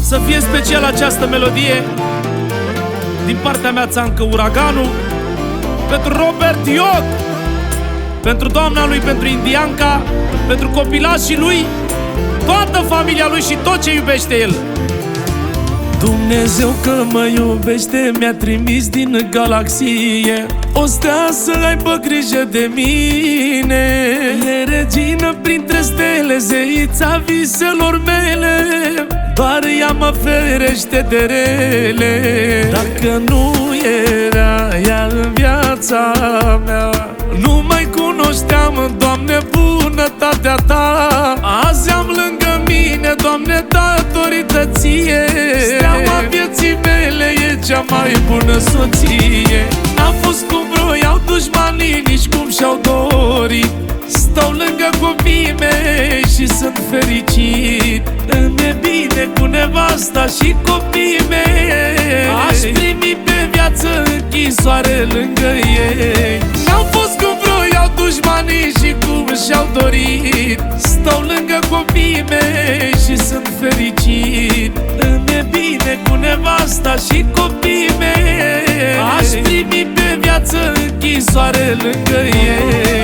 Să fie special această melodie din partea mea, Țancă Uraganul, pentru Robert Ioc, pentru doamna lui, pentru Indianca, pentru copilașii lui, toată familia lui și tot ce iubește el. Dumnezeu că mă iubește mi-a trimis din galaxie o stea să aibă grijă de mine. E regină printre stele, zeița viselor mele, doar ea mă ferește de rele. Dacă nu era ea în viața mea, nu mai cunoșteam, Doamne, bunătatea Ta. Azi am lângă mine, Doamne, datorită Ție. Steaua vieții mele e cea mai bună soție. N-a fost cum vroiau dușmanii, nici cum și-au dorit. Stau lângă copiii mei și sunt fericit. Îmi e bine cu nevasta și copiii mei. Aș primi pe viață închisoare lângă ei. N-au fost cum vroiau dușmanii și cum și-au dorit. Stau lângă copiii mei și sunt fericit. Îmi e bine cu nevasta și copiii mei. Aș primi pe viață închisoare lângă ei.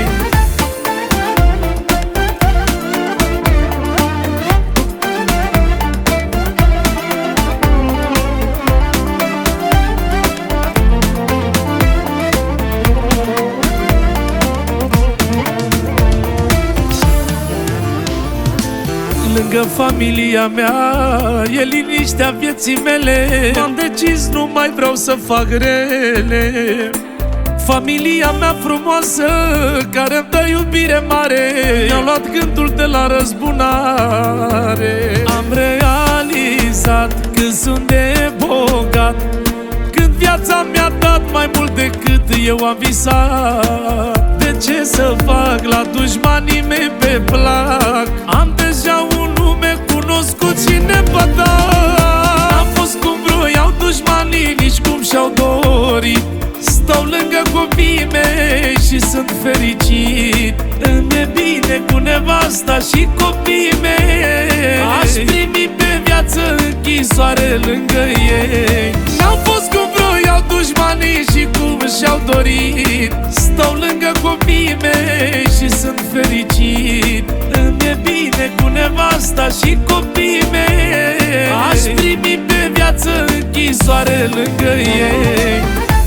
Lângă familia mea e liniștea vieții mele. M-am decis, nu mai vreau să fac rele. Familia mea frumoasă, care îmi dă iubire mare, mi-a luat gândul de la răzbunare. Am realizat că sunt de bogat, când viața mi-a dat mai mult decât eu am visat. De ce să fac la dușmanii mei pe plac? Am deja un nume cunoscut și nepătat. N-a fost cum vroiau dușmanii, nici cum și-au dorit. Stau lângă copiii mei și sunt fericit. Îmi e bine cu nevasta și copiii mei. Aș primi pe viață închisoare lângă ei. N-au fost cum vroiau dușmanii și cum și-au dorit. Stau lângă copiii mei și sunt fericit. Îmi e bine cu nevasta și copiii mei. Aș primi pe viață închisoare lângă ei.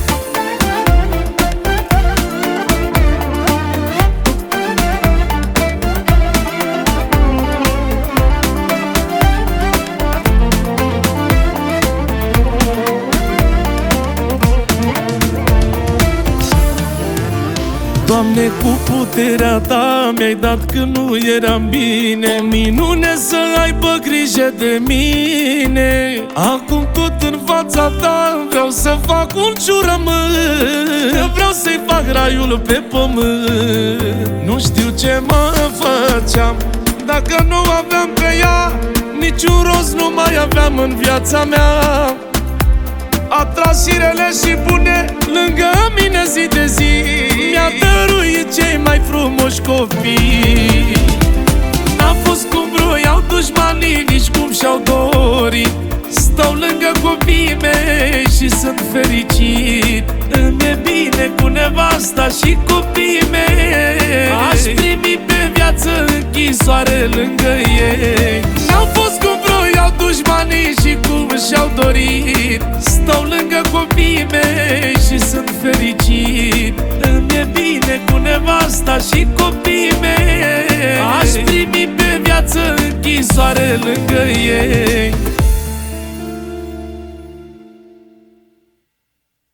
Doamne, cu puterea Ta mi-ai dat când nu eram bine. O minune să aibă grijă de mine. Acum tot în fața Ta vreau să fac un jurământ, că vreau să-i fac raiul pe pământ. Nu știu ce mă făceam dacă nu aveam pe ea. Niciun rost nu mai aveam în viața mea. A tras și rele și bune lângă mine zi de zi. Mi-a dăruit cei mai frumoși copii. N-a fost cum vroiau dușmanii, nici cum și-au dorit. Stau lângă copiii mei și sunt fericit. Îmi e bine cu nevasta și copiii mei. Aș primi pe viață închisoare lângă ei. N-au fost cum vroiau dușmanii și cum și-au dorit. Stau lângă copiii mei și sunt fericit. Îmi e bine cu nevasta și copiii mei. Aș primi pe viață închisoare lângă ei.